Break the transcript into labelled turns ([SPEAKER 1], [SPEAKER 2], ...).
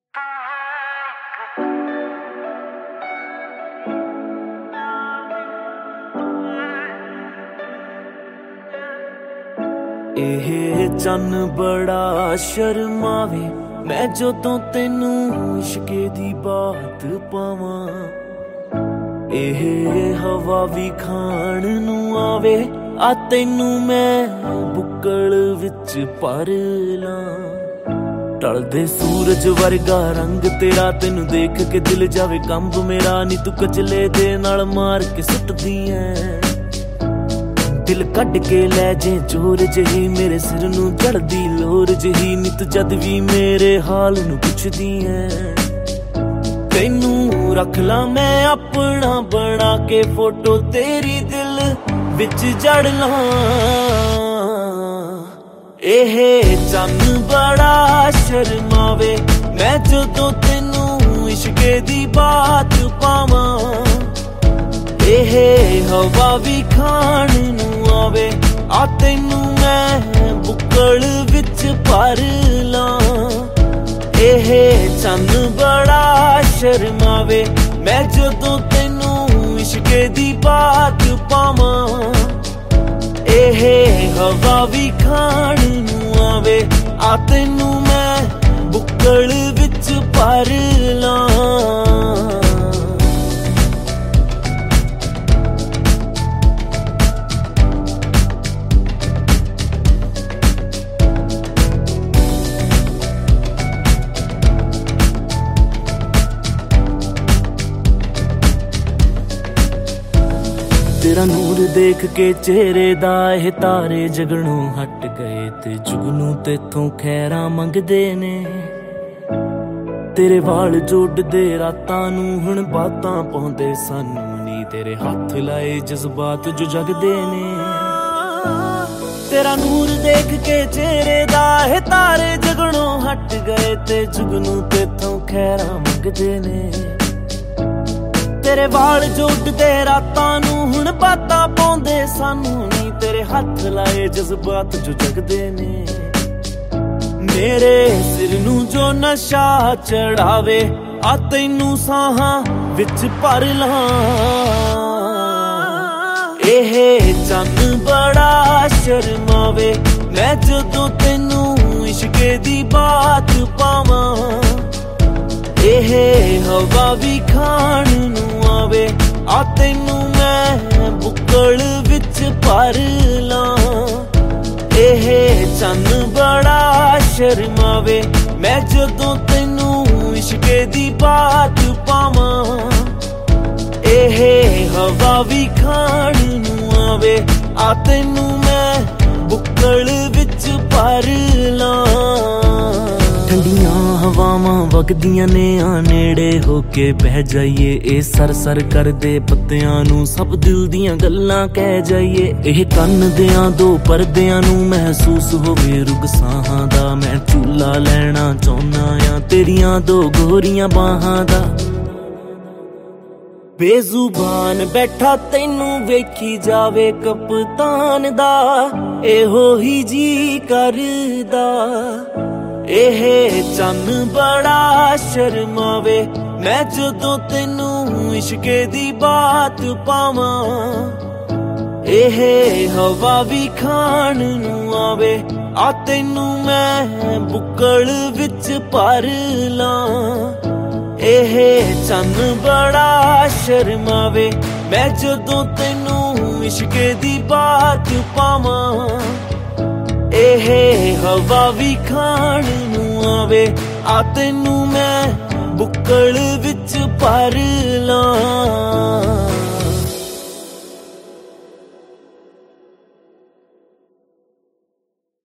[SPEAKER 1] ਇਹ ਚੰਨ ਬੜਾ ਸ਼ਰਮਾਵੇ ਮੈਂ ਜਦੋਂ ਤੈਨੂੰ ਇਸ਼ਕੇ ਦੀ ਬਾਤ ਪਾਵਾਂ। ਇਹ ਹਵਾ ਵੀ ਖਾਣ ਨੂੰ ਆਵੇ ਆ ਤੈਨੂੰ ਮੈਂ ਬੁੱਕਲ ਵਿੱਚ ਭਰ ਲਾਂ। ਢਲਦੇ ਸੂਰਜ ਵਰਗਾ ਰੰਗ ਤੇਰਾ ਤੈਨੂੰ ਦੇਖ ਕੇ ਦਿਲ ਜਾਵੇ ਕੰਬ ਮੇਰਾ। ਨੀ ਤੂੰ ਕਜਲੇ ਦੇ ਨਾਲ ਮਾਰ ਕੇ ਸੁੱਟਦੀ ਐ ਦਿਲ ਕੱਢ ਕੇ ਲੈ ਜੇ ਜ਼ੋਰ ਜਿਹੀ ਮੇਰੇ ਸਿਰ ਨੂੰ ਚੜਦੀ ਲੋਰ ਜਿਹੀ। ਨੀ ਤੂੰ ਜਦ ਵੀ ਮੇਰੇ ਹਾਲ ਨੂੰ ਪੁੱਛਦੀ ਐ ਤੈਨੂੰ ਰੱਖ ਲਾਂ ਮੈਂ ਆਪਣਾ ਬਣਾ ਕੇ ਫੋਟੋ ਤੇਰੀ ਦਿਲ ਵਿੱਚ ਜੜ ਲਾਂ। ਇਹ ਚੰਨ ਬੜਾ ਸ਼ਰਮਾਵੇ ਮੈਂ ਜਦੋਂ ਤੈਨੂੰ ਇਸ਼ਕੇ ਦੀ ਬਾਤ ਪਾਵਾਂ। ਇਹ ਹਵਾ ਵੀ ਖਾਣ ਨੂੰ ਆਵੇ ਆ ਤੈਨੂੰ ਮੈਂ ਬੁੱਕਲ ਵਿੱਚ ਭਰ ਲਾਂ। ਇਹ ਚੰਨ ਬੜਾ ਸ਼ਰਮਾਵੇ ਮੈਂ ਜਦੋਂ ਤੈਨੂੰ ਇਸ਼ਕੇ ਦੀ ਬਾਤ ਪਾਵਾਂ। ਇਹ ਹਵਾ ਵੀ ਖਾਣ ਨੂੰ ਆਵੇ ਆ ਤੈਨੂੰ ਮੈਂ ਬੁੱਕਲ ਵਿੱਚ ਭਰ ਲਾਂ। ਤੇਰਾ ਨੂਰ ਦੇਖ ਕੇ ਚਿਹਰੇ ਦਾ ਇਹ ਤਾਰੇ ਜਗਣੋਂ ਹਟ ਗਏ ਤੇ ਜੁਗਨੂੰ ਤੇਥੋਂ ਖੈਰਾਂ ਮੰਗਦੇ ਨੇ। ਤੇਰੇ ਵਾਲ ਜੋੜਦੇ ਰਾਤਾਂ ਨੂੰ ਹੁਣ ਬਾਤਾਂ ਪਾਉਂਦੇ ਸਾਨੂੰ ਨੀ ਤੇਰੇ ਹੱਥ ਲਾਏ ਜਜ਼ਬਾਤ ਜੋ ਜਗਦੇ ਨੇ। ਤੇਰਾ ਨੂਰ ਦੇਖ ਕੇ ਚਿਹਰੇ ਦਾ ਇਹ ਤਾਰੇ ਜਗਣੋਂ ਹਟ ਗਏ ਤੇ ਜੁਗਨੂੰ ਤੇਥੋਂ ਖੈਰਾਂ ਮੰਗਦੇ ਨੇ। ਤੇਰੇ ਵਾਲ ਜੋੜਦੇ ਰਾਤਾਂ ਨੂੰ ਹੁਣ ਬਾਤਾਂ ਪਾਉਂਦੇ ਸਾਨੂੰ ਨੀ ਤੇਰੇ ਹੱਥ ਲਾਏ ਜਜ਼ਬਾਤ ਜੋ ਜਗਦੇ ਨੇ। ਮੇਰੇ ਸਿਰ ਨੂੰ ਜੋ ਨਸ਼ਾ ਚੜਾਵੇ ਆ ਤੈਨੂੰ ਸਾਹਾਂ ਵਿੱਚ ਭਰ ਲਾਂ। ਇਹ ਚੰਨ ਬੜਾ ਸ਼ਰਮਾਵੇ ਮੈਂ ਜਦੋਂ ਤੈਨੂੰ ਇਸ਼ਕੇ ਦੀ ਬਾਤ ਪਾਵਾਂ। ਇਹ ਹਵਾ ਵੀ ਖਾਣ ਨੂੰ ਆਵੇ ਆ ਤੈਨੂੰ ਮੈਂ ਬੁੱਕਲ ਵਿੱਚ ਭਰ ਲਾਂ। ਇਹ ਚੰਨ ਬੜਾ ਸ਼ਰਮਾਵੇ ਮੈਂ ਜਦੋਂ ਤੈਨੂੰ ਇਸ਼ਕੇ ਦੀ ਬਾਤ ਪਾਵਾਂ। ਇਹ ਹਵਾ ਵੀ ਖਾਣ ਨੂੰ ਆਵੇ ਆ ਤੈਨੂੰ ਮੈਂ ਬੁੱਕਲ ਵਿੱਚ ਭਰ ਲਾਂ। ਠੰਡੀਆਂ ਹਵਾਵਾਂ ਵਗਦੀਆਂ ਨੇ ਆ ਨੇੜੇ ਹੋ ਕੇ ਬਹਿ ਜਾਈਏ। ਇਹ ਸਰ ਸਰ ਕਰਦੇ ਪੱਤਿਆਂ ਨੂੰ ਸਭ ਦਿਲ ਦੀਆਂ ਗੱਲਾਂ ਕਹਿ ਜਾਈਏ। ਇਹ ਕੰਨ ਦਿਆਂ ਦੋ ਪਰਦਿਆਂ ਨੂੰ ਮਹਿਸੂਸ ਹੋਵੇ ਰੁਗ ਸਾਹਾਂ ਦਾ। ਮੈਂ ਝੂਲਾ ਲੈਣਾ ਚਾਹੁੰਦਾ ਆ ਤੇਰੀਆਂ ਦੋ ਗੋਰੀਆਂ ਬਾਹਾਂ ਦਾ। ਬੇਜ਼ੁਬਾਨ ਬੈਠਾ ਤੈਨੂੰ ਵੇਖੀ ਜਾਵੇ ਕਪਤਾਨ ਦਾ ਇਹੋ ਹੀ ਜੀ ਕਰਦਾ। ਇਹ ਚੰਨ ਬੜਾ ਸ਼ਰਮਾਵੇ ਮੈਂ ਜਦੋਂ ਤੈਨੂੰ ਇਸ਼ਕੇ ਦੀ ਬਾਤ ਪਾਵਾਂ। ਇਹ ਹਵਾ ਵੀ ਖਾਣ ਨੂੰ ਆਵੇ ਆ ਤੈਨੂੰ ਮੈਂ ਬੁੱਕਲ ਵਿੱਚ ਭਰ ਲਾਂ। ਇਹ ਚੰਨ ਬੜਾ ਸ਼ਰਮਾਵੇ ਮੈਂ ਜਦੋਂ ਤੈਨੂੰ ਇਸ਼ਕੇ ਦੀ ਬਾਤ ਪਾਵਾਂ। ਇਹ ਹਵਾ ਵੀ ਖਾਣ ਨੂੰ ਆਵੇ ਆ ਤੈਨੂੰ ਮੈਂ ਬੁੱਕਲ ਵਿੱਚ ਭਰ ਲਾਂ।